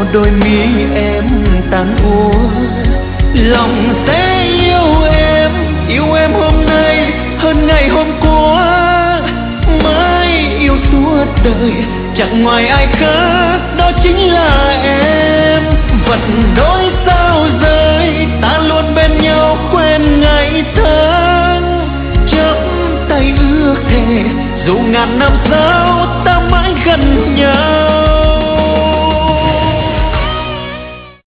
đôi mi em tàn úa. Lòng sẽ yêu em hôm nay hơn ngày hôm qua, mãi yêu suốt đời chẳng ngoài ai khác, đó chính là em. Vật đôi sao rơi ta luôn bên nhau quên ngày thơ,